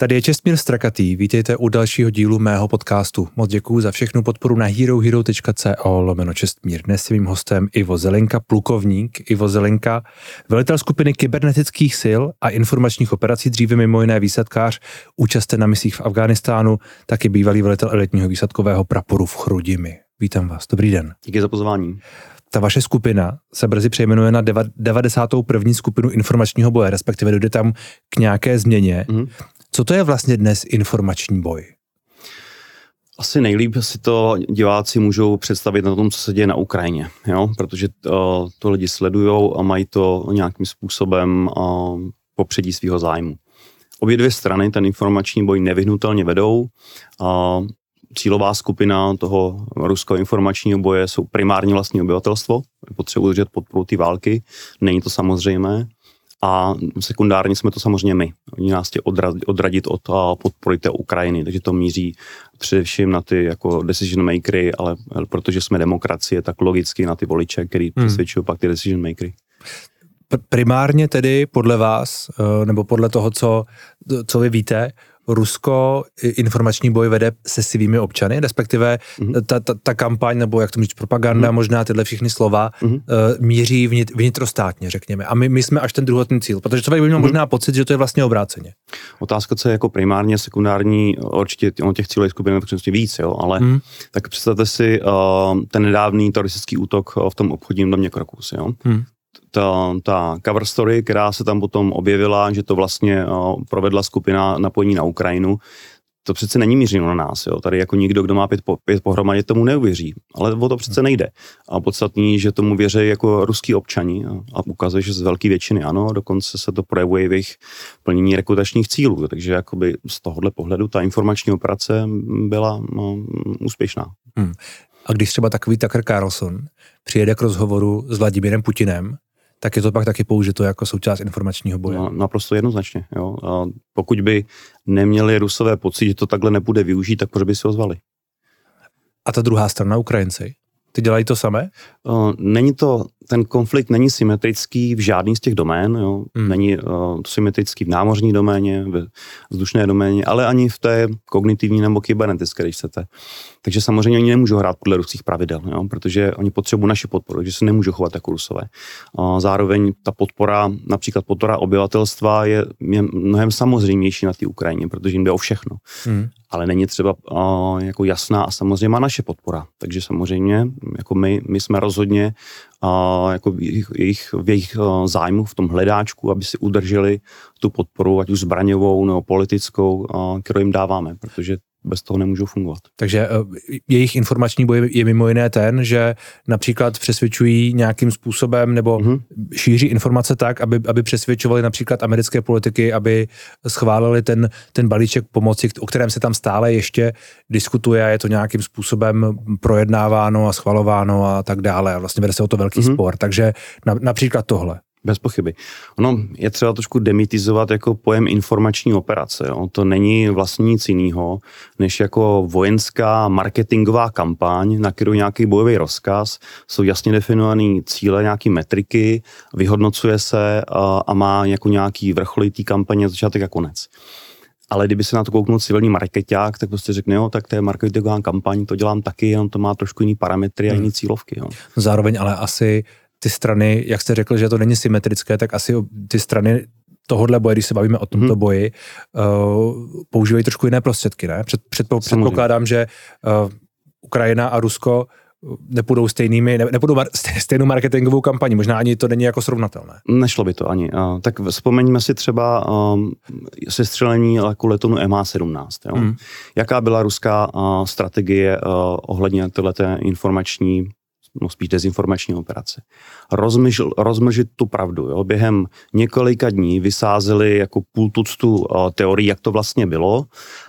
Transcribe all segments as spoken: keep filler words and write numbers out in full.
Tady je Čestmír Strakatý, vítejte u dalšího dílu mého podcastu. Moc děkuju za všechnu podporu na herohero tečka co lomeno Čestmír. Dnes je mým hostem Ivo Zelenka, plukovník Ivo Zelenka, velitel skupiny kybernetických sil a informačních operací, dříve mimo jiné výsadkář, účasten na misích v Afghánistánu, taky bývalý velitel elitního výsadkového praporu v Chrudimi. Vítám vás, dobrý den. Díky za pozvání. Ta vaše skupina se brzy přejmenuje na devadesátou první skupinu informačního boje, respektive dojde tam k nějaké změně. Mm. Co to je vlastně dnes informační boj? Asi nejlíp si to diváci můžou představit na tom, co se děje na Ukrajině, jo? Protože to, to lidi sledujou a mají to nějakým způsobem uh, popředí svého zájmu. Obě dvě strany ten informační boj nevyhnutelně vedou. Uh, Cílová skupina toho ruského informačního boje jsou primárně vlastní obyvatelstvo, potřebují udržet podporu té války, není to samozřejmé. A sekundárně jsme to samozřejmě my. Oni nás chtějí odradit od podpory té Ukrajiny, takže to míří především na ty jako decision makery, ale protože jsme demokracie, tak logicky na ty voliče, který hmm. přesvědčují pak ty decision makery. Primárně tedy podle vás, nebo podle toho, co, co vy víte, Rusko informační boj vede se svými občany, respektive mm-hmm. ta, ta, ta kampaň, nebo jak to říct, propaganda, mm-hmm. možná tyhle všechny slova, mm-hmm. uh, míří vnit, vnitrostátně, řekněme. A my, my jsme až ten druhotný cíl, protože člověk by měl mm-hmm. možná pocit, že to je vlastně obráceně. Otázka, co je jako primárně, sekundární, určitě on těch cílových skupin je víc, jo, ale mm-hmm. tak představte si uh, ten nedávný teroristický útok v tom obchodním domě Krokus, jo. Mm-hmm. Ta, ta cover story, která se tam potom objevila, že to vlastně uh, provedla skupina napojení na Ukrajinu, to přece není mířeno na nás. Jo. Tady jako nikdo, kdo má pět, po, pět pohromadě, tomu neuvěří. Ale o to přece nejde. A podstatný, že tomu věří jako ruský občani a, a ukazuje, že z velké většiny ano, dokonce se to projevuje v jejich plnění rekrutačních cílů. Takže jakoby z tohohle pohledu ta informační operace byla no, úspěšná. Hmm. A když třeba takový Tucker Carlson přijede k rozhovoru s Vladimírem Putinem, tak je to pak taky použito jako součást informačního boje. No, naprosto jednoznačně. Jo. A pokud by neměli Rusové pocit, že to takhle nebude využít, tak proč by si ho zvali? A ta druhá strana, Ukrajinci, ty dělají to samé? Uh, není to, ten konflikt není symetrický v žádný z těch domén, jo. Hmm. Není uh, symetrický v námořní doméně, v vzdušné doméně, ale ani v té kognitivní nebo kybernetické, když chcete. Takže samozřejmě oni nemůžou hrát podle ruských pravidel, jo, protože oni potřebují naši podporu, takže se nemůžou chovat jako Rusové. Uh, zároveň ta podpora, například podpora obyvatelstva je, je mnohem samozřejmější na té Ukrajině, protože jim jde o všechno. Hmm. Ale není třeba uh, jako jasná a samozřejmě naše podpora. Takže samozřejmě jako my, my jsme rozhodně uh, jako v jejich, jejich, v jejich uh, zájmu v tom hledáčku, aby si udrželi tu podporu, ať už zbraňovou nebo politickou, uh, kterou jim dáváme, protože bez toho nemůžou fungovat. Takže uh, jejich informační boj je mimo jiné ten, že například přesvědčují nějakým způsobem nebo mm-hmm. šíří informace tak, aby, aby přesvědčovali například americké politiky, aby schválili ten, ten balíček pomoci, o kterém se tam stále ještě diskutuje a je to nějakým způsobem projednáváno a schvalováno a tak dále. A vlastně vede se o to velký mm-hmm. spor. Takže na, například tohle. Bez pochyby. Ono je třeba trošku demitizovat jako pojem informační operace. Jo. To není vlastně nic jiného, než jako vojenská marketingová kampaň, na kterou nějaký bojový rozkaz, jsou jasně definované cíle, nějaké metriky, vyhodnocuje se a, a má jako nějaký vrcholitý kampaně začátek a konec. Ale kdyby se na to kouknul civilní markeťák, tak prostě řekne, jo, tak to je marketingová kampaň, to dělám taky, jenom to má trošku jiný parametry a jiný cílovky. Jo. Zároveň ale asi ty strany, jak jste řekl, že to není symetrické, tak asi ty strany tohodle boje, když se bavíme o tomto hmm. boji, uh, používají trošku jiné prostředky, ne? Před, předpo, předpokládám, že uh, Ukrajina a Rusko nepůjdou stejnými, ne, nepůjdou mar, stejnou marketingovou kampaní, možná ani to není jako srovnatelné. Nešlo by to ani. Uh, tak vzpomeňme si třeba um, sestřelení jako letonu M H sedmnáct. Jo? Hmm. Jaká byla ruská uh, strategie uh, ohledně téhleté informační no spíš dezinformační operace. Rozmlžil, rozmlžit tu pravdu. Jo. Během několika dní vysázeli jako půl tuctu uh, teorií, jak to vlastně bylo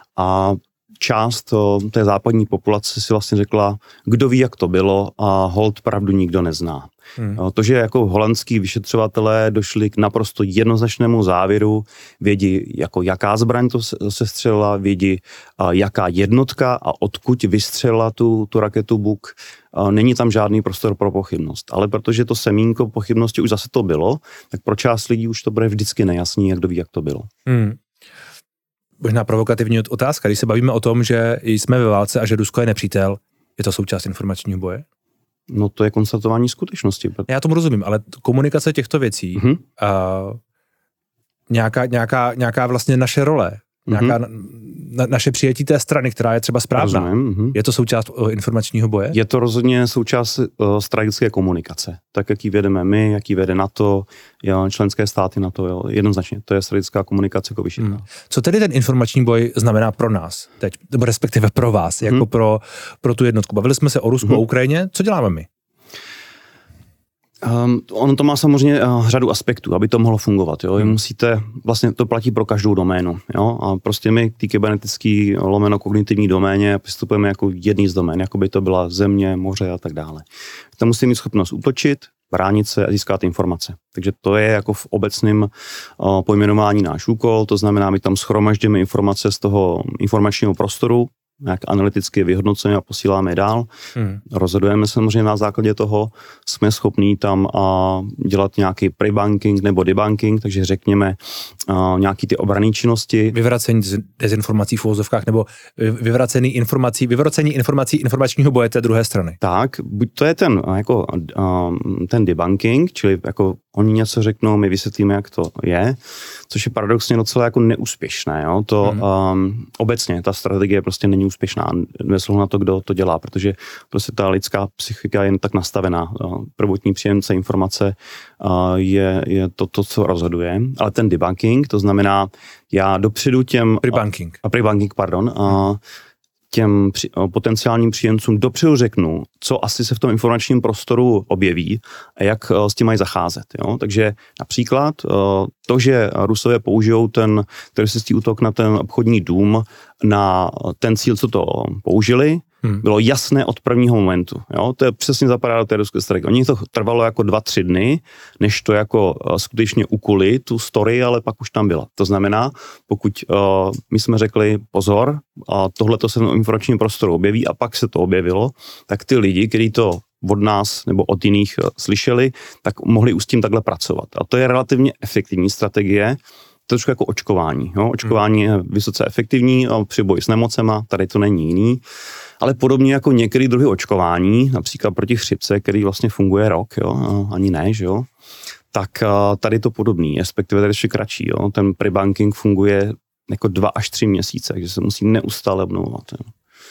a část uh, té západní populace si vlastně řekla, kdo ví, jak to bylo a holt pravdu nikdo nezná. Hmm. To, že jako holandský vyšetřovatelé došli k naprosto jednoznačnému závěru, vědí, jako jaká zbraň to se střelila, vědí, jaká jednotka a odkud vystřelila tu, tu raketu Buk. Není tam žádný prostor pro pochybnost. Ale protože to semínko pochybnosti už zase to bylo, tak pro část lidí už to bude vždycky nejasný, jak kdo ví, jak to bylo. Hmm. Možná provokativní otázka, když se bavíme o tom, že jsme ve válce a že Rusko je nepřítel, je to součást informačního boje? No to je konstatování skutečnosti. Já tomu rozumím, ale komunikace těchto věcí, mm-hmm. a nějaká, nějaká, nějaká vlastně naše role, nějaká mm-hmm. na, naše přijetí té strany, která je třeba správná, mm-hmm. je to součást uh, informačního boje? Je to rozhodně součást uh, strategické komunikace. Tak, jak ji vedeme my, jak ji vede NATO, jo, členské státy NATO, jo, jednoznačně. To je strategická komunikace jako vyšší. Mm. Co tedy ten informační boj znamená pro nás teď, nebo respektive pro vás, mm. jako pro, pro tu jednotku? Bavili jsme se o Rusku, mm. o Ukrajině, co děláme my? Um, ono to má samozřejmě uh, řadu aspektů, aby to mohlo fungovat. Jo? Hmm. Musíte, vlastně to platí pro každou doménu. Jo? A prostě my k té kybernetické lomeno kognitivní doméně přistupujeme jako jedný z domén, jako by to byla země, moře a tak dále. Tam musíte mít schopnost útočit, bránit se a získat informace. Takže to je jako v obecném uh, pojmenování náš úkol, to znamená, my tam shromaždíme informace z toho informačního prostoru, nějak analyticky vyhodnocujeme a posíláme je dál. Hmm. Rozhodujeme samozřejmě na základě toho, jsme schopní tam a, dělat nějaký pre-banking nebo debunking, takže řekněme a, nějaký ty obranné činnosti. Vyvracení dezinformací v uvozovkách nebo vyvracení informací, vyvracení informací informačního boje té druhé strany. Tak, buď to je ten, jako, a, ten debunking, čili jako oni něco řeknou, my vysvětlíme, jak to je, což je paradoxně docela jako neúspěšné. Jo? To hmm. um, obecně, ta strategie prostě není úspěšná, bez na to, kdo to dělá, protože prostě ta lidská psychika je jen tak nastavená. Prvotní příjemce informace uh, je, je to, to, co rozhoduje, ale ten debunking, to znamená, já dopředu těm... Pre-banking. A, pre-banking, pardon. Hmm. Uh, těm při, potenciálním příjemcům dopředu řeknu, co asi se v tom informačním prostoru objeví a jak s tím mají zacházet. Jo? Takže například to, že Rusové použijou ten teroristický útok na ten obchodní dům na ten cíl, co to použili, hmm. bylo jasné od prvního momentu. Jo? To je přesně zapadá do té ruské strategie. Oni to trvalo jako dva, tři dny, než to jako skutečně ukuli tu story, ale pak už tam byla. To znamená, pokud uh, my jsme řekli pozor, a tohle to se v informačním prostoru objeví a pak se to objevilo, tak ty lidi, kteří to od nás nebo od jiných uh, slyšeli, tak mohli už s tím takhle pracovat. A to je relativně efektivní strategie, to je trošku jako očkování. Jo? Očkování je vysoce efektivní při boji s nemocema, tady to není jiný. Ale podobně jako některé druhy očkování, například proti chřipce, který vlastně funguje rok, jo? Ani ne, že jo? Tak tady to podobný, respektive tady ještě kratší. Jo? Ten pre-banking funguje jako dva až tři měsíce, takže se musí neustále obnovovat. Jo?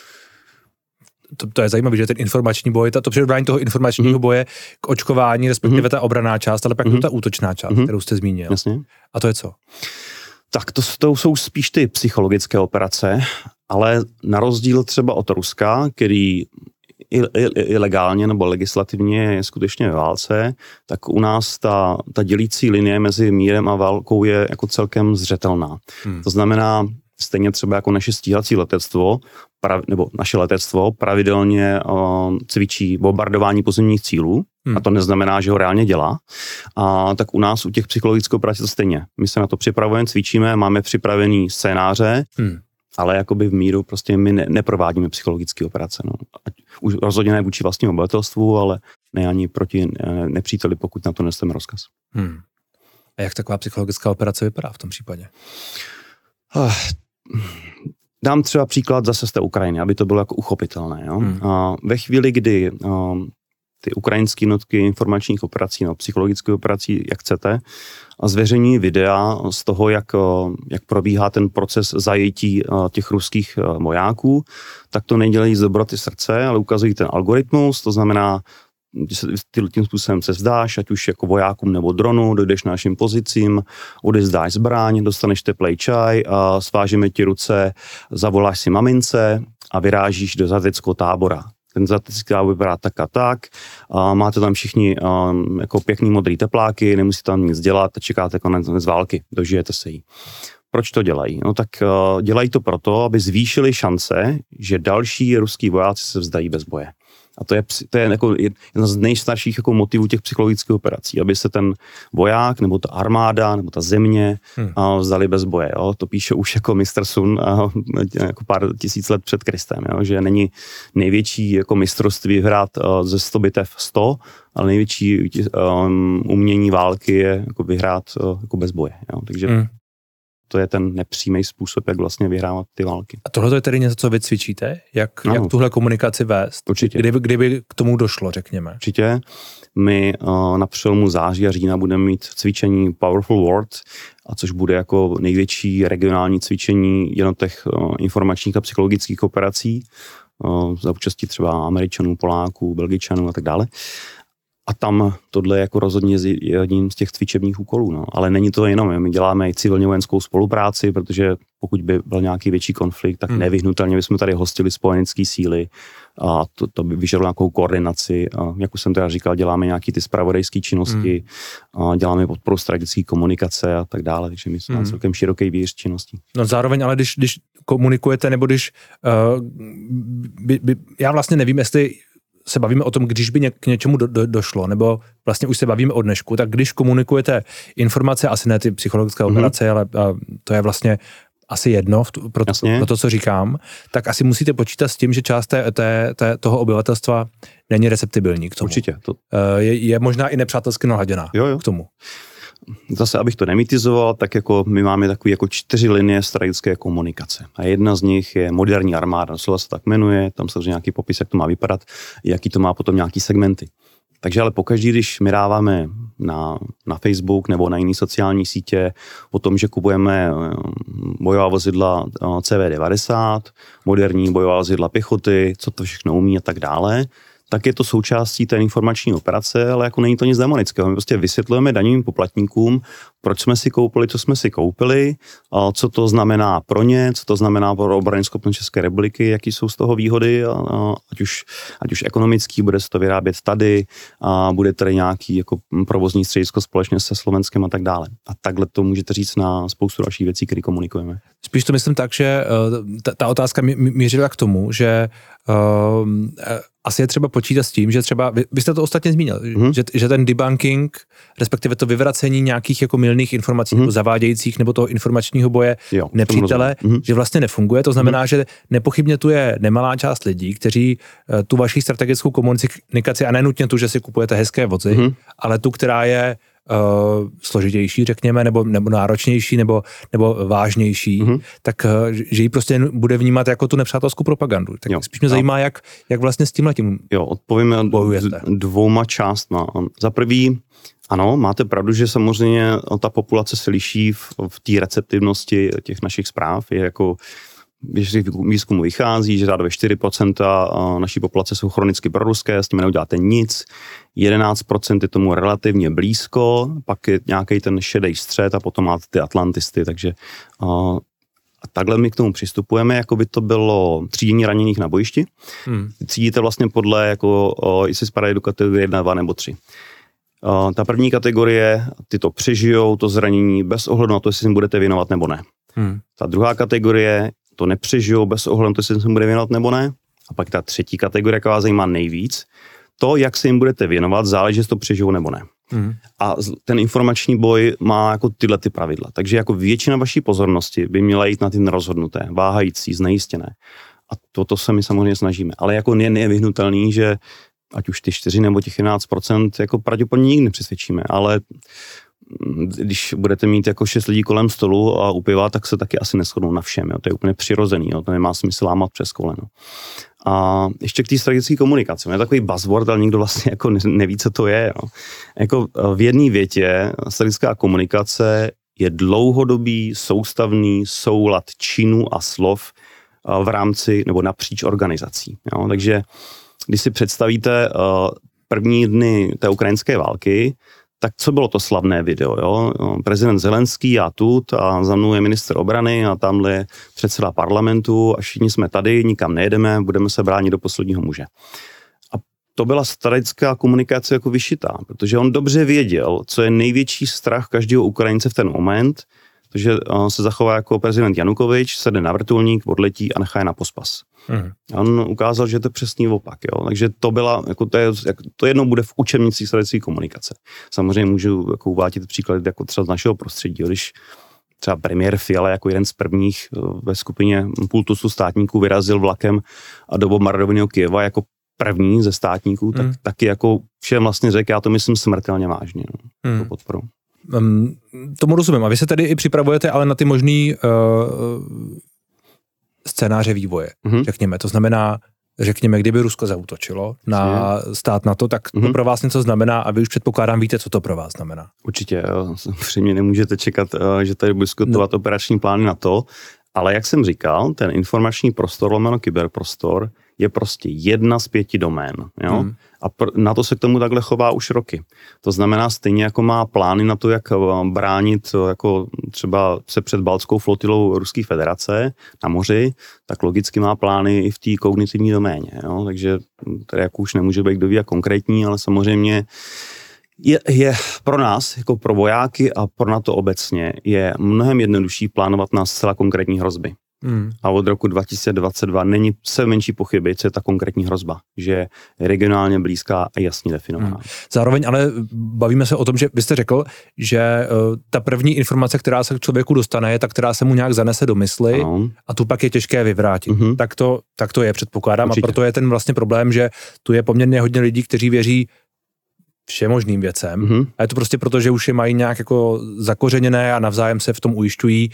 To, to je zajímavé, že ten informační boj, to předodání toho informačního mm-hmm. boje k očkování, respektive mm-hmm. ta obranná část, ale pak mm-hmm. ta útočná část, mm-hmm. kterou jste zmínil. Jasně. A to je co? Tak to, to jsou spíš ty psychologické operace, ale na rozdíl třeba od Ruska, který ilegálně nebo legislativně je skutečně ve válce, tak u nás ta, ta dělící linie mezi mírem a válkou je jako celkem zřetelná. Hmm. To znamená, stejně třeba jako naše stíhací letectvo, prav, nebo naše letectvo pravidelně uh, cvičí bombardování pozemních cílů, hmm. a to neznamená, že ho reálně dělá, a tak u nás u těch psychologických operací to stejně. My se na to připravujeme, cvičíme, máme připravený scénáře, hmm. ale jakoby v míru prostě my ne, neprovádíme psychologické operace. No. Už rozhodně ne vůči vlastnímu obyvatelstvu, ale ne ani proti nepříteli, pokud na to neseme rozkaz. Hmm. A jak taková psychologická operace vypadá v tom případě? Uh, dám třeba příklad zase z té Ukrajiny, aby to bylo jako uchopitelné. Jo? Hmm. Uh, ve chvíli, kdy uh, ty ukrajinské jednotky informačních operací, no, psychologických operací, jak chcete, a zveřejní videa z toho, jak, jak probíhá ten proces zajetí těch ruských vojáků, tak to nedělají z dobroty srdce, ale ukazují ten algoritmus, to znamená, že se tím způsobem se vzdáš, ať už jako vojákům nebo dronu, dojdeš na našim pozicím, odezdáš zbraň, dostaneš teplej čaj, a svážeme ti ruce, zavoláš si mamince a vyrážíš do zateckého tábora. Ten zatecký tábor vypadá tak a tak, a máte tam všichni um, jako pěkný modrý tepláky, nemusíte tam nic dělat a čekáte konec z války, dožijete se jí. Proč to dělají? No tak uh, dělají to proto, aby zvýšili šance, že další ruský vojáci se vzdají bez boje. A to je, to je jako jedna z nejstarších jako motivů těch psychologických operací, aby se ten voják, nebo ta armáda, nebo ta země hmm. a, vzdali bez boje. Jo? To píše už jako mistr Sun a, jako pár tisíc let před Kristem, jo? Že není největší jako mistrovství hrát a, ze sto bitev sto, ale největší um, umění války je jako vyhrát a, jako bez boje. Jo? Takže hmm. to je ten nepřímý způsob, jak vlastně vyhrávat ty války. A tohle je tedy něco, co vy cvičíte? Jak, jak tuhle komunikaci vést? Určitě. Kdyby, kdyby k tomu došlo, řekněme. Určitě. My uh, na přelomu září a října budeme mít cvičení Powerful World, a což bude jako největší regionální cvičení jednotek uh, informačních a psychologických operací uh, za účastí třeba Američanů, Poláků, Belgičanů a tak dále. A tam tohle je jako rozhodně jedním z těch cvičebních úkolů. No. Ale není to jenom, my děláme i civilně vojenskou spolupráci, protože pokud by byl nějaký větší konflikt, tak hmm. nevyhnutelně bychom tady hostili spojenecké síly a to, to by vyžadovalo nějakou koordinaci. A jak už jsem teda říkal, děláme nějaké ty zpravodajské činnosti, hmm. a děláme podporu strategické komunikace a tak dále, takže my jsme hmm. celkem široký výř činností. No zároveň, ale když, když komunikujete, nebo když uh, by, by, já vlastně nevím, jestli se bavíme o tom, když by ně, k něčemu do, do, došlo, nebo vlastně už se bavíme o dnešku, tak když komunikujete informace, asi ne ty psychologické operace, mm-hmm. ale a, to je vlastně asi jedno pro to, pro to, co říkám, tak asi musíte počítat s tím, že část té, té, té, toho obyvatelstva není receptibilní k tomu. Určitě. To... Je, je možná i nepřátelsky naladěná jo, jo. k tomu. Zase, abych to nemitizoval, tak jako my máme takové jako čtyři linie strategické komunikace. A jedna z nich je moderní armáda, slova se tak jmenuje, tam samozřejmě nějaký popis, jak to má vypadat, jaký to má potom nějaký segmenty. Takže ale pokaždý, když my dáváme na, na Facebook nebo na jiné sociální sítě o tom, že kupujeme bojová vozidla C V devadesát, moderní bojová vozidla pěchoty, co to všechno umí a tak dále, tak je to součástí té informační operace, ale jako není to nic demonického. My prostě vysvětlujeme daňovým poplatníkům, proč jsme si koupili, co jsme si koupili, a co to znamená pro ně, co to znamená pro obrany schopnost České republiky, jaký jsou z toho výhody, a, a, ať, už, ať už ekonomický, bude se to vyrábět tady, a bude tady nějaký jako provozní středisko společně se Slovenskem a tak dále. A takhle to můžete říct na spoustu dalších věcí, které komunikujeme. Spíš to myslím tak, že ta, ta otázka mířila k tomu, že uh, asi je třeba počítat s tím, že třeba, vy, vy jste to ostatně zmínil, mm-hmm. že, že ten debunking, respektive to vyvracení nějakých jako mylných informací, mm-hmm. nebo zavádějících, nebo toho informačního boje jo, nepřítele, mm-hmm. že vlastně nefunguje. To znamená, mm-hmm. že nepochybně tu je nemalá část lidí, kteří uh, tu vaši strategickou komunikaci, a nenutně tu, že si kupujete hezké vozy, mm-hmm. ale tu, která je Uh, složitější, řekněme, nebo, nebo náročnější, nebo, nebo vážnější, mm-hmm. tak uh, že ji prostě bude vnímat jako tu nepřátelskou propagandu. Tak jo, spíš mě zajímá, jak, jak vlastně s tímhletím Jo, odpovíme bojujete. dvouma částma. Za prvý, ano, máte pravdu, že samozřejmě ta populace se liší v, v té receptivnosti těch našich zpráv. Je jako když z výzkumu vychází, že řádově čtyři procenta naší populace jsou chronicky proruské, s tím neuděláte nic, jedenáct procent je tomu relativně blízko, pak je nějaký ten šedý střed a potom máte ty atlantisty, takže a takhle my k tomu přistupujeme, jako by to bylo třídění raněných na bojišti. Hmm. Třídíte vlastně podle, jako, jestli spadají do kategorie jedna, dva nebo tři. Ta první kategorie, ty to přežijou, to zranění, bez ohledu na to, jestli jim budete věnovat nebo ne. Hmm. Ta druhá kategorie, to nepřežijou bez ohledu na to, jestli se jim bude věnovat nebo ne. A pak ta třetí kategorie, která vás zajímá nejvíc, to, jak se jim budete věnovat, záleží, jestli to přežijou nebo ne. Mm. A ten informační boj má jako tyhle ty pravidla. Takže jako většina vaší pozornosti by měla jít na ty nerozhodnuté, váhající, znejistěné. A toto se my samozřejmě snažíme. Ale jako je nevyhnutelný, že ať už ty čtyři nebo těch jedenáct procent jako pravděpodobně nikdy nepřesvědčíme, ale když budete mít jako šest lidí kolem stolu a u piva, tak se taky asi neshodnou na všem. Jo. To je úplně přirozený, jo. To nemá smysl lámat přes koleno. A ještě k té strategické komunikaci. Je takový buzzword, ale nikdo vlastně jako neví, co to je. Jo. Jako v jedné větě strategická komunikace je dlouhodobý, soustavný soulad činů a slov v rámci nebo napříč organizací. Jo. Takže když si představíte první dny té ukrajinské války, tak co bylo to slavné video, jo? Prezident Zelenský a tut a za mnou je ministr obrany a tamhle je předseda parlamentu a všichni jsme tady, nikam nejedeme, budeme se bránit do posledního muže. A to byla strategická komunikace jako vyšitá, protože on dobře věděl, co je největší strach každého Ukrajince v ten moment, takže se zachová jako prezident Janukovič, sede na vrtulník, odletí a nechá je na pospas. Hmm. A on ukázal, že to je přesný opak. Jo? Takže to byla, jako to, je, to jednou bude v učebnicích strategické komunikace. Samozřejmě můžu jako uvádět příklady jako třeba z našeho prostředí. Jo? Když třeba premiér Fiala jako jeden z prvních ve skupině pultusu státníků vyrazil vlakem a do bombardovaného Kyjeva jako první ze státníků, tak hmm. taky jako všem vlastně řekl, já to myslím smrtelně vážně. No? Hmm. To podporu. Um, tomu rozumím. A vy se tady i připravujete ale na ty možný uh, scénáře vývoje, mm-hmm. řekněme. To znamená, řekněme, kdyby Rusko zaútočilo na stát NATO, tak to mm-hmm. pro vás něco znamená a vy už předpokládám víte, co to pro vás znamená. Určitě, samozřejmě nemůžete čekat, že tady budu diskutovat no. operační plány NATO, ale jak jsem říkal, ten informační prostor, lomeno kyberprostor, je prostě jedna z pěti domén. Jo? Hmm. A pr- NATO se k tomu takhle chová už roky. To znamená, stejně jako má plány na to, jak bránit jako třeba se před baltskou flotilou Ruské federace na moři, tak logicky má plány i v té kognitivní doméně. Jo? Takže tady jako už nemůže být kdo ví jak konkrétní, ale samozřejmě je, je pro nás, jako pro vojáky a pro NATO obecně, je mnohem jednodušší plánovat na zcela konkrétní hrozby. Hmm. A od roku dva tisíce dvacet dva není se menší pochyby, co je ta konkrétní hrozba, že je regionálně blízká a jasně definovaná. Hmm. Zároveň ale bavíme se o tom, že vy jste řekl, že uh, ta první informace, která se k člověku dostane, je ta, která se mu nějak zanese do mysli ano. a tu pak je těžké vyvrátit. Hmm. Tak, to, tak to je, předpokládám. Určitě. A proto je ten vlastně problém, že tu je poměrně hodně lidí, kteří věří všemožným věcem. Mm-hmm. A je to prostě proto, že už je mají nějak jako zakořeněné a navzájem se v tom ujišťují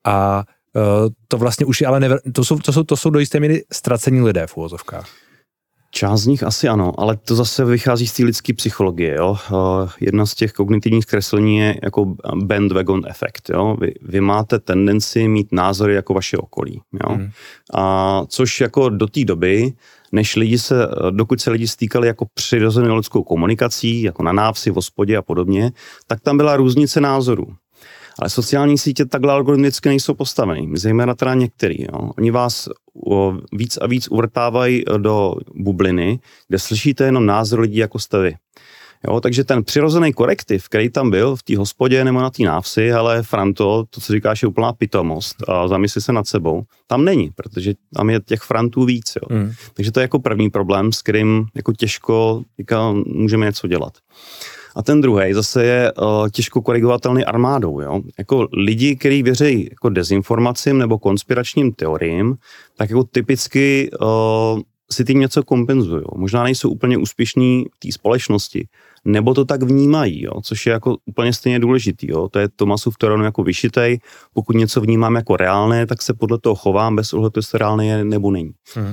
a uh, to vlastně už je ale never, to, jsou, to, jsou, to jsou do jisté míry ztracení lidé v uvozovkách. Část z nich asi ano, ale to zase vychází z té lidské psychologie. Jo? Uh, jedna z těch kognitivních zkreslení je jako bandwagon efekt. Jo? Vy, vy máte tendenci mít názory jako vaše okolí. Jo? Mm. A což jako do té doby než lidi se, dokud se lidi stýkali jako přirozenou lidskou komunikací, jako na návsi, v hospodě a podobně, tak tam byla různice názorů. Ale sociální sítě takhle algoritmicky nejsou postaveny, zejména teda některý. Jo. Oni vás o, víc a víc uvrtávají do bubliny, kde slyšíte jenom názor lidí, jako jste vy. Jo, takže ten přirozený korektiv, který tam byl v té hospodě nebo na té návsi, ale Franto, to, co říkáš, je úplná pitomost a zamysli se nad sebou, tam není, protože tam je těch Frantů víc. Jo. Mm. Takže to je jako první problém, s kterým jako těžko jako můžeme něco dělat. A ten druhý zase je uh, těžko korigovatelný armádou. Jo. Jako lidi, kteří věří jako dezinformacím nebo konspiračním teoriím, tak jako typicky uh, si tím něco kompenzují. Možná nejsou úplně úspěšní v té společnosti, nebo to tak vnímají, jo, což je jako úplně stejně důležitý. Jo. To je Thomasův teorem jako vyšitej. Pokud něco vnímám jako reálné, tak se podle toho chovám bez ohledu, jestli reálné je nebo není. Hmm.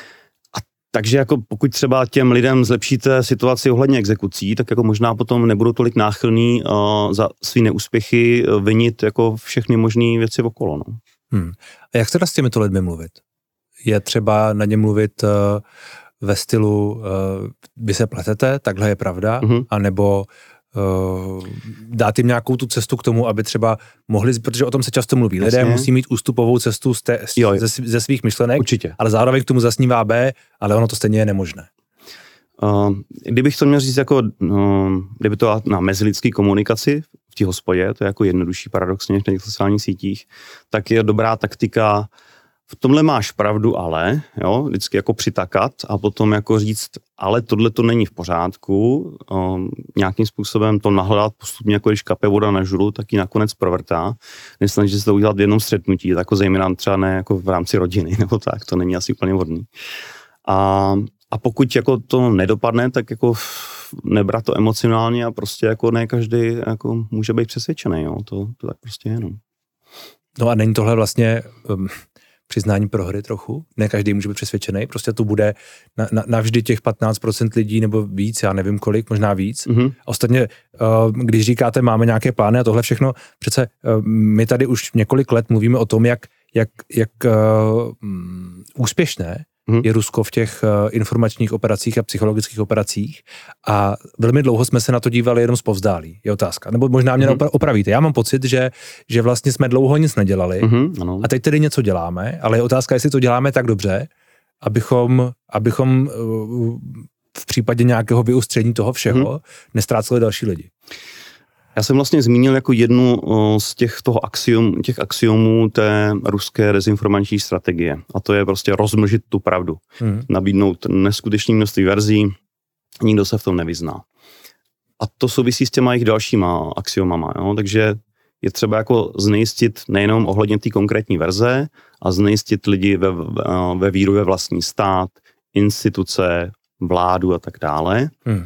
A takže jako pokud třeba těm lidem zlepšíte situaci ohledně exekucí, tak jako možná potom nebudou tolik náchylní uh, za svý neúspěchy uh, vinit jako všechny možné věci okolo. No. Hmm. A jak se dá s těmito lidmi mluvit? Je třeba na ně mluvit uh, ve stylu uh, vy se pletete, takhle je pravda, mm-hmm. anebo uh, dát jim nějakou tu cestu k tomu, aby třeba mohli, protože o tom se často mluví, lidé Jasně. musí mít ústupovou cestu z té, z, ze, ze svých myšlenek, Určitě. ale zároveň k tomu zasnívá B, ale ono to stejně je nemožné. Uh, kdybych to měl říct jako, uh, kdyby to na mezilidský komunikaci v té hospodě, to je jako jednodušší paradoxně v těch sociálních sítích, tak je dobrá taktika v tomhle máš pravdu, ale, jo, vždycky jako přitakat a potom jako říct, ale tohle to není v pořádku, um, nějakým způsobem to nahledat postupně, jako když kape voda na žulu, tak ji nakonec provrtá. Nesnažit se to udělat v jednom střetnutí, tak jako zejména třeba ne jako v rámci rodiny, nebo tak, to není asi úplně vhodný. A, a pokud jako to nedopadne, tak jako nebrat to emocionálně a prostě jako ne každý jako může být přesvědčený, jo, to, to tak prostě je, no. No a není tohle vlastně um, přiznání prohry trochu? Ne každý může být přesvědčený, prostě to bude na, na, navždy těch patnáct procent lidí nebo víc, já nevím kolik, možná víc. Mm-hmm. Ostatně, uh, když říkáte, máme nějaké plány a tohle všechno, přece uh, my tady už několik let mluvíme o tom, jak, jak, jak uh, um, úspěšné Hmm. je Rusko v těch uh, informačních operacích a psychologických operacích a velmi dlouho jsme se na to dívali jenom zpovzdálí, je otázka. Nebo možná mě hmm. opravíte. Já mám pocit, že, že vlastně jsme dlouho nic nedělali hmm, ano. a teď tedy něco děláme, ale je otázka, jestli to děláme tak dobře, abychom, abychom uh, v případě nějakého vyústření toho všeho hmm. nestráceli další lidi. Já jsem vlastně zmínil jako jednu z těch, toho axiom, těch axiomů té ruské dezinformační strategie. A to je prostě rozmlžit tu pravdu. Hmm. Nabídnout neskutečné množství verzí, nikdo se v tom nevyzná. A to souvisí s těma jejich dalšíma axiomama. Jo? Takže je třeba jako znejistit nejenom ohledně té konkrétní verze, a znejistit lidi ve, ve víru ve vlastní stát, instituce, vládu a tak dále. Hmm.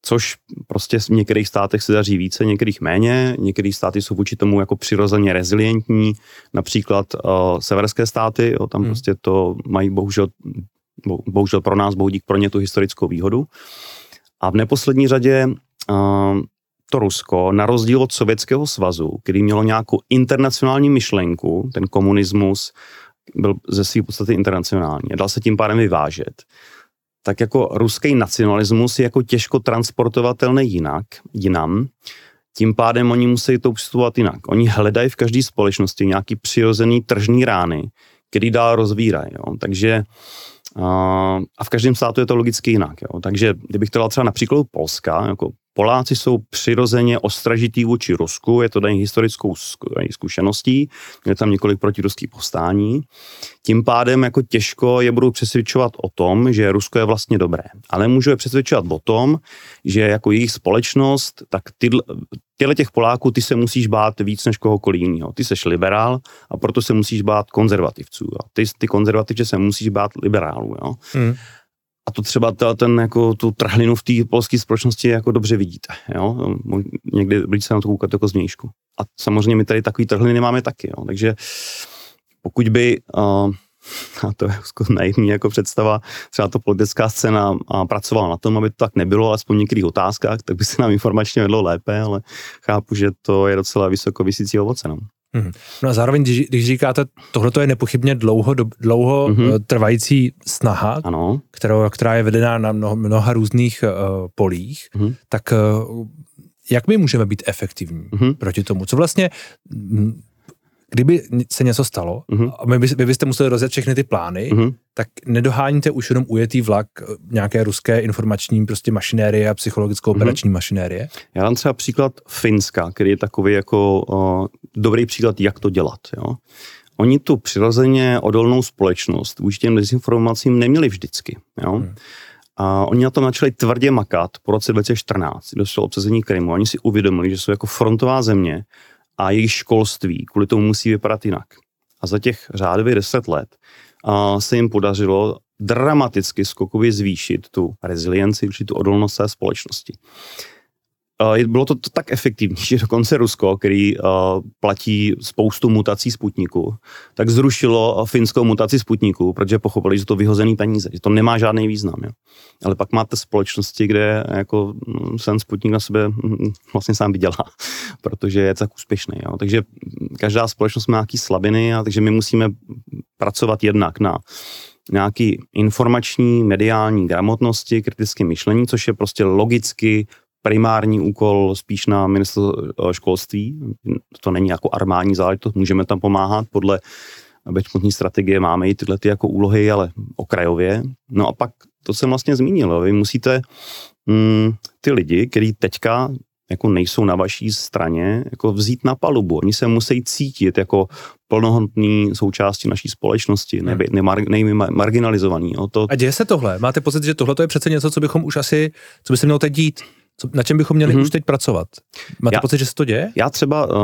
což prostě v některých státech se daří více, některých méně, některé státy jsou vůči tomu jako přirozeně rezilientní, například uh, severské státy, jo, tam hmm. prostě to mají bohužel, bohužel pro nás, bohudík pro ně tu historickou výhodu. A v neposlední řadě uh, to Rusko, na rozdíl od Sovětského svazu, který mělo nějakou internacionální myšlenku, ten komunismus byl ze své podstaty internacionální a dal se tím pádem vyvážet, tak jako ruský nacionalismus je jako těžko transportovatelný jinak, jinam. Tím pádem oni musí to přistupovat jinak. Oni hledají v každé společnosti nějaký přirozený tržní rány, který dál rozvírají. Jo. Takže uh, a v každém státu je to logicky jinak. Jo. Takže kdybych to dal třeba na příkladu Polska, jako Poláci jsou přirozeně ostražitý vůči Rusku, je to daný historickou zkušeností, je tam několik protiruských povstání. Tím pádem jako těžko je budou přesvědčovat o tom, že Rusko je vlastně dobré. Ale můžu je přesvědčovat o tom, že jako jejich společnost, tak tyhle, tyhle těch Poláků ty se musíš bát víc než kohokoliv jiného. Ty seš liberál a proto se musíš bát konzervativců. Jo. Ty, ty konzervativče se musíš bát liberálů. Jo. Hmm. A to třeba ta, ten, jako, tu trhlinu v té polské společnosti jako dobře vidíte. Jo? Někdy budete se na to koukat jako zvnějšku. A samozřejmě my tady takový trhliny máme taky. Jo? Takže pokud by, uh, a to je naivní jako představa, třeba to politická scéna a pracovala na tom, aby to tak nebylo, alespoň v některých otázkách, tak by se nám informačně vedlo lépe, ale chápu, že to je docela vysoko visící ovoce. No. Hmm. No a zároveň, když, když říkáte, tohle je nepochybně dlouho, dlouho mm-hmm. trvající snaha, ano. Kterou, která je vedená na mnoha, mnoha různých uh, polích, mm-hmm. tak uh, jak my můžeme být efektivní mm-hmm. proti tomu? Co vlastně, kdyby se něco stalo mm-hmm. a my, by, vy byste museli rozjet všechny ty plány, mm-hmm. tak nedoháníte už jenom ujetý vlak nějaké ruské informační prostě mašinérie a psychologickou operační mm-hmm. mašinérie? Já dám třeba příklad Finska, který je takový jako uh, dobrý příklad, jak to dělat. Jo? Oni tu přirozeně odolnou společnost vůči těm dezinformacím neměli vždycky. Jo? Mm. A oni na tom začali tvrdě makat po roce dva tisíce čtrnáct, kdy došlo obsazení Krymu. Oni si uvědomili, že jsou jako frontová země a jejich školství kvůli tomu musí vypadat jinak. A za těch řádově deset let a se jim podařilo dramaticky skokově zvýšit tu rezilienci, či tu odolnost té společnosti. Bylo to, to tak efektivní, že dokonce Rusko, který uh, platí spoustu mutací Sputniku, tak zrušilo finskou mutaci Sputniku, protože pochopili, že to vyhozený peníze, že to nemá žádný význam. Jo. Ale pak máte společnosti, kde jako ten Sputnik na sebe vlastně sám vydělá, protože je tak úspěšný. Jo. Takže každá společnost má nějaký slabiny, a takže my musíme pracovat jednak na nějaký informační, mediální gramotnosti, kritické myšlení, což je prostě logicky primární úkol spíš na ministerstvo školství. To není jako armádní záležitost, můžeme tam pomáhat podle bezpečnostní strategie, máme i tyhle ty jako úlohy, ale okrajově. No a pak to jsem vlastně zmínil, vy musíte mm, ty lidi, kteří teďka jako nejsou na vaší straně, jako vzít na palubu. Oni se musí cítit jako plnohodnotný součástí naší společnosti, nejmí nemar, marginalizovaný. Jo, to... A děje se tohle? Máte pocit, že tohle je přece něco, co bychom už asi, co by se mělo teď dít? Co, na čem bychom měli mm-hmm. už teď pracovat? Máte já, pocit, že se to děje? Já třeba, uh,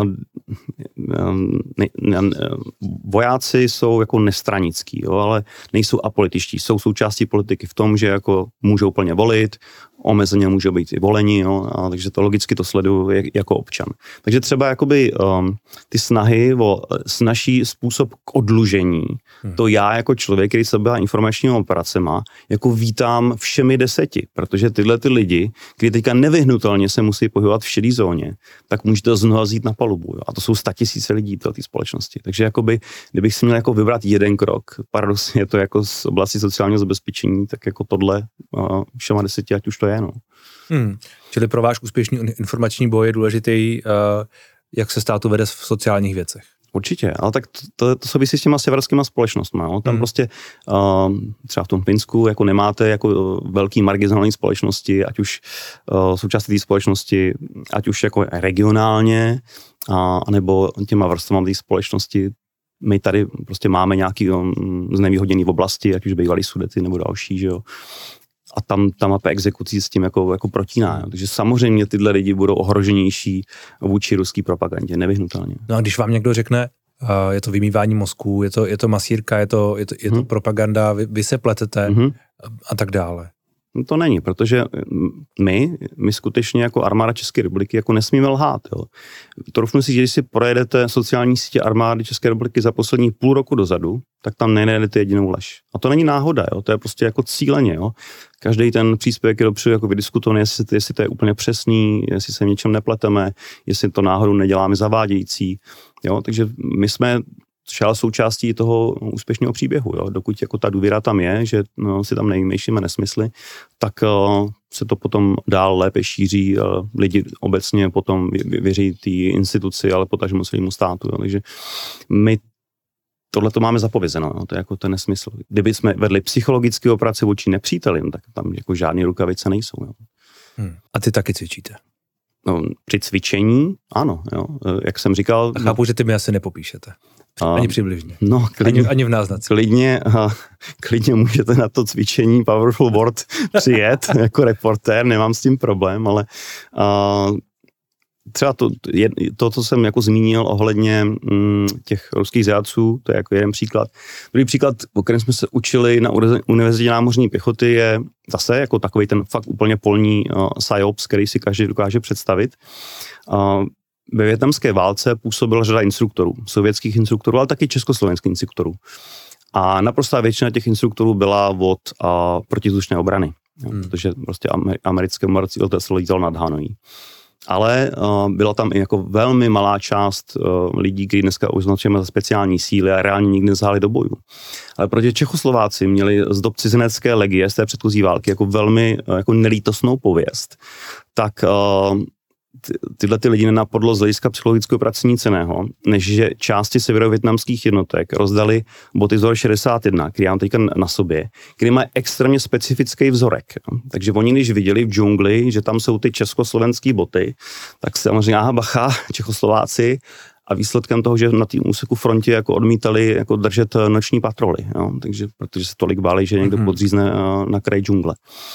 ne, ne, vojáci jsou jako nestranický, jo, ale nejsou apolitičtí. Jsou součástí politiky v tom, že jako můžou plně volit, omezeně můžou být i voleni, jo, a takže to logicky to sleduju jako občan. Takže třeba jakoby um, ty snahy o snažší způsob k odlužení, hmm. to já jako člověk, který se bývá informačními operacema, jako vítám všemi deseti, protože tyhle ty lidi, kteří teďka nevyhnutelně se musí pohybovat v šedý zóně, tak můžete znovu zít na palubu. Jo, a to jsou statisíce lidí té společnosti. Takže jakoby, kdybych si měl jako vybrat jeden krok, paradoxně je to jako z oblasti sociálního zabezpečení, tak jako tohle uh, všema deseti, ať už to je. No. Hmm. Čili pro váš úspěšný informační boj je důležitý, uh, jak se státu vede v sociálních věcech. Určitě, ale tak to, to, to souvisí s těma severskýma společnostmi. Jo? Tam hmm. prostě uh, třeba v tom Finsku jako nemáte jako velký marginální společnosti, ať už uh, součástí té společnosti, ať už jako regionálně, a, nebo těma vrstvama té společnosti. My tady prostě máme nějaký um, znevýhodněný v oblasti, ať už bývalý Sudety nebo další, že jo. A tam ta mapa exekucí s tím jako, jako protíná. Jo. Takže samozřejmě tyhle lidi budou ohroženější vůči ruský propagandě, nevyhnutelně. No a když vám někdo řekne, uh, je to vymývání mozků, je to, je to masírka, je to, je to, je to hmm. propaganda, vy, vy se pletete hmm. a tak dále. No to není, protože my, my skutečně jako armáda České republiky jako nesmíme lhát. Jo. Troufnu si, že když si projedete sociální sítě armády České republiky za poslední půl roku dozadu, tak tam nenajdete jedinou lež. A to není náhoda, jo. To je prostě jako cíleně. Jo. Každý ten příspěvek je dopředu jako vydiskutovaný, jestli, jestli to je úplně přesný, jestli se v něčem nepleteme, jestli to náhodou neděláme zavádějící. Jo. Takže my jsme šel součástí toho úspěšného příběhu. Jo. Dokud jako ta důvěra tam je, že no, si tam nevymýšlíme nesmysly, tak uh, se to potom dál lépe šíří. Uh, lidi obecně potom věří té instituci, ale potažmo celému státu. Jo. Takže my tohle to máme zapovězeno. Jo. To je jako ten nesmysl. Kdyby jsme vedli psychologické operace vůči nepřítelům, tak tam jako žádné rukavice nejsou. Jo. Hmm. A ty taky cvičíte? No, při cvičení, ano. Jo. Jak jsem říkal... A chápu, no, že ty mi asi nepopíšete. Ani přibližně. No, klidně, ani, ani v náznaci. Klidně, uh, klidně můžete na to cvičení Powerful Board přijet jako reportér, nemám s tím problém, ale uh, třeba to, je, to, co jsem jako zmínil ohledně mm, těch ruských zajatců, to je jako jeden příklad. Druhý příklad, o kterém jsme se učili na Univerzitě námořní pěchoty, je zase jako takový ten fakt úplně polní uh, psyops, který si každý dokáže představit. Uh, Ve vietnamské válce působila řada instruktorů, sovětských instruktorů, ale taky československých instruktorů. A naprostá většina těch instruktorů byla od a, protizdušné obrany, hmm. protože prostě americké morcí letadlo lítalo nad Hanojí. Ale uh, byla tam i jako velmi malá část uh, lidí, kteří dneska označujeme za speciální síly a reálně nikdy nezáhli do bojů. Ale protože Čechoslováci měli z dob cizinecké legie z té předchozí války jako velmi uh, jako nelítosnou pověst, tak uh, Ty, tyhle ty lidi nenapadlo z hlediska psychologického prací nic jiného, než že části severovietnamských jednotek rozdali boty vzor šedesát jedna, který mám teďka na sobě, který má extrémně specifický vzorek. Jo. Takže oni, když viděli v džungli, že tam jsou ty československé boty, tak samozřejmě, aha, bacha, Čechoslováci, a výsledkem toho, že na tým úseku frontě jako odmítali jako držet noční patroly. Jo. Takže, protože se tolik báli, že někdo podřízne na kraj džungle.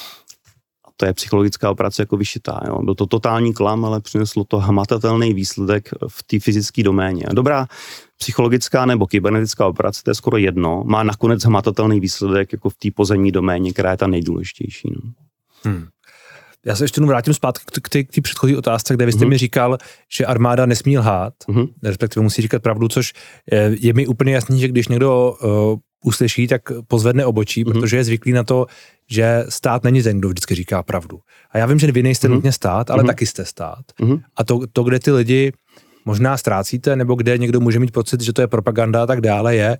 To je psychologická operace jako vyšitá. Jo. Byl to totální klam, ale přineslo to hmatatelný výsledek v té fyzické doméně. A dobrá psychologická nebo kybernetická operace, to je skoro jedno, má nakonec hmatatelný výsledek jako v té pozemní doméně, která je ta nejdůležitější. No. Hmm. Já se ještě jenom vrátím zpátky k té předchozí otázce, kde vy jste mm-hmm. mi říkal, že armáda nesmí lhát, mm-hmm. respektive musí říkat pravdu, což je, je mi úplně jasný, že když někdo uh, uslyší, tak pozvedne obočí, mm-hmm. protože je zvyklý na to, že stát není ten, kdo vždycky říká pravdu. A já vím, že vy nejste mm-hmm. nutně stát, ale mm-hmm. taky jste stát. Mm-hmm. A to, to, kde ty lidi možná ztrácíte, nebo kde někdo může mít pocit, že to je propaganda a tak dále, je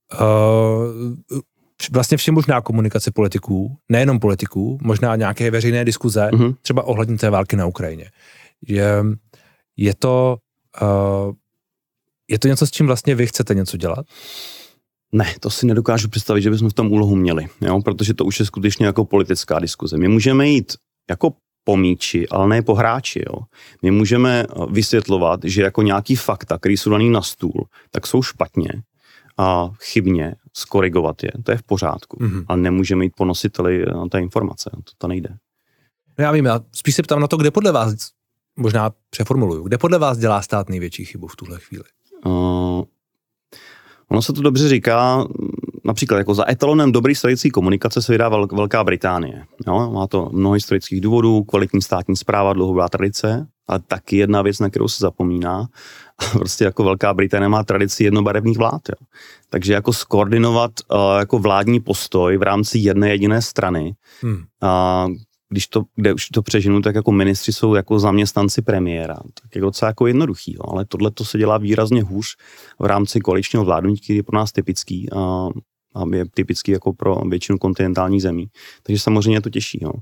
uh, vlastně všem možná komunikace politiků, nejenom politiků, možná nějaké veřejné diskuze, mm-hmm. třeba ohledně té války na Ukrajině. Je, je, to, uh, je to něco, s čím vlastně vy chcete něco dělat? Ne, to si nedokážu představit, že bychom v tom úlohu měli, jo? Protože to už je skutečně jako politická diskuze. My můžeme jít jako po míči, ale ne po hráči. Jo? My můžeme vysvětlovat, že jako nějaký fakta, které jsou daný na stůl, tak jsou špatně a chybně, skorigovat je, to je v pořádku. Mm-hmm. Ale nemůžeme jít po nositeli té informace, to, to nejde. No já vím, já spíš se ptám na to, kde podle vás, možná přeformuluju, kde podle vás dělá stát největší chybu v tuhle chvíli? Uh, ono se to dobře říká, například jako za etalonem dobrý strategické komunikace se vydá Vel- Velká Británie. Jo? Má to mnoho historických důvodů, kvalitní státní správa, dlouhodobá tradice, ale taky jedna věc, na kterou se zapomíná, prostě jako Velká Británie má tradici jednobarevných vlád. Jo. Takže jako skoordinovat uh, jako vládní postoj v rámci jedné jediné strany, hmm. uh, když to, kde už to přežinu, tak jako ministři jsou jako zaměstnanci premiéra. Tak je docela jako jednoduchý, jo. Ale tohle to se dělá výrazně hůř v rámci koaličního vládnutí, který je pro nás typický a, a je typický jako pro většinu kontinentálních zemí. Takže samozřejmě je to těžší. Jo.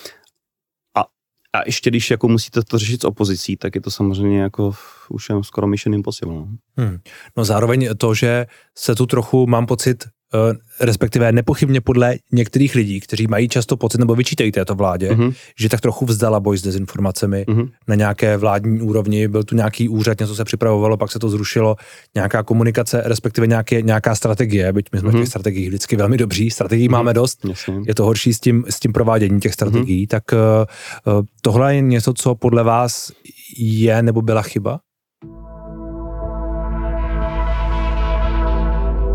A ještě když jako musíte to řešit s opozicí, tak je to samozřejmě jako už je skoro mission impossible. Hmm. No zároveň to, že se tu trochu, mám pocit, respektive nepochybně podle některých lidí, kteří mají často pocit, nebo vyčítají této vládě, mm-hmm. že tak trochu vzdala boj s dezinformacemi mm-hmm. na nějaké vládní úrovni, byl tu nějaký úřad, něco se připravovalo, pak se to zrušilo, nějaká komunikace, respektive nějaké, nějaká strategie, byť my jsme mm-hmm. v těch strategiích vždycky velmi dobří, strategií mm-hmm. máme dost, Jasně. je to horší s tím, s tím prováděním těch strategií, mm-hmm. tak uh, tohle je něco, co podle vás je nebo byla chyba?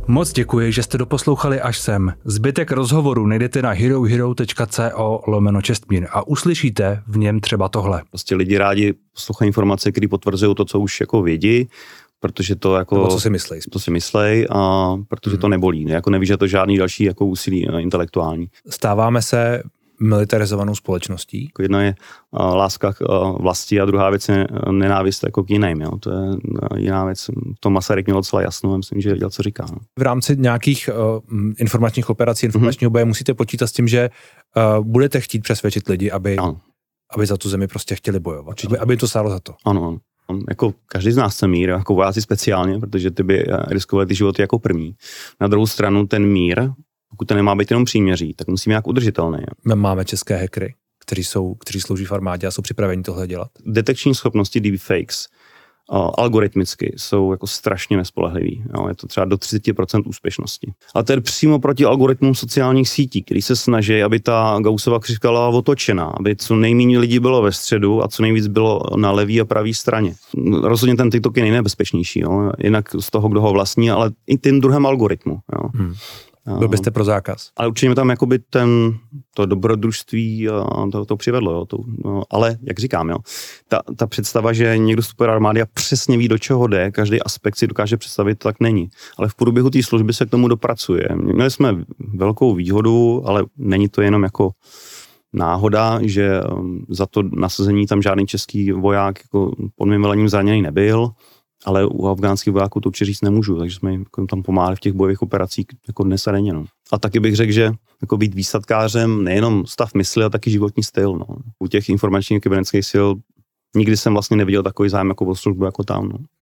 Moc děkuji, že jste doposlouchali až sem. Zbytek rozhovoru najdete na herohero.co lomeno Čestmír a uslyšíte v něm třeba tohle. Prostě lidi rádi poslouchají informace, které potvrzují to, co už jako vědí, protože to jako... Nebo co si myslej. To si myslej a protože hmm. to nebolí. Ne? Jako nevyžaduje to žádný další jako úsilí intelektuální. Stáváme se militarizovanou společností. Jedna je uh, láska k uh, vlasti a druhá věc je uh, nenávist jako k jiným. Jo? To je uh, jiná věc. To Masaryk měl docela jasno, myslím, že věděl, co říká. No. V rámci nějakých uh, informačních operací, informačního mm-hmm. boje musíte počítat s tím, že uh, budete chtít přesvědčit lidi, aby, aby za tu zemi prostě chtěli bojovat. Aby, aby to stálo za to. Ano, ano. Jako každý z nás chce mír, jako vojáci speciálně, protože ty by riskovali ty životy jako první. Na druhou stranu ten mír, pokud to nemá být jenom příměří, tak musíme nějak udržitelný. My máme české hackery, kteří, jsou, kteří slouží v armádě a jsou připraveni tohle dělat. Detekční schopnosti deepfakes uh, algoritmicky jsou jako strašně nespolehlivý. Jo? Je to třeba do třicet procent úspěšnosti. A to je přímo proti algoritmům sociálních sítí, který se snaží, aby ta Gaussova křivka byla otočená, aby co nejméně lidí bylo ve středu a co nejvíc bylo na levý a pravý straně. Rozhodně ten TikTok je nejnebezpečnější, jo? Jinak z toho, kdo ho vlastní, ale i tím druhém algoritmu. Jo? Hmm. Byl byste pro zákaz. Ale určitě mi tam jakoby ten, to dobrodružství to, to přivedlo. Jo, to, no, ale, jak říkám, jo, ta, ta představa, že někdo vstupuje do armády a přesně ví, do čeho jde, každý aspekt si dokáže představit, to tak není. Ale v průběhu té služby se k tomu dopracuje. Měli jsme velkou výhodu, ale není to jenom jako náhoda, že za to nasazení tam žádný český voják jako pod mým velením zraněný nebyl. Ale u afgánských vojáků to určitě říct nemůžu, takže jsme jim tam pomáhali v těch bojových operacích jako dnes a denně. No. A taky bych řekl, že jako být výsadkářem nejenom stav mysli, ale taky životní styl. No. U těch informačních kybernetických sil nikdy jsem vlastně neviděl takový zájem jako o službu jako tam. No.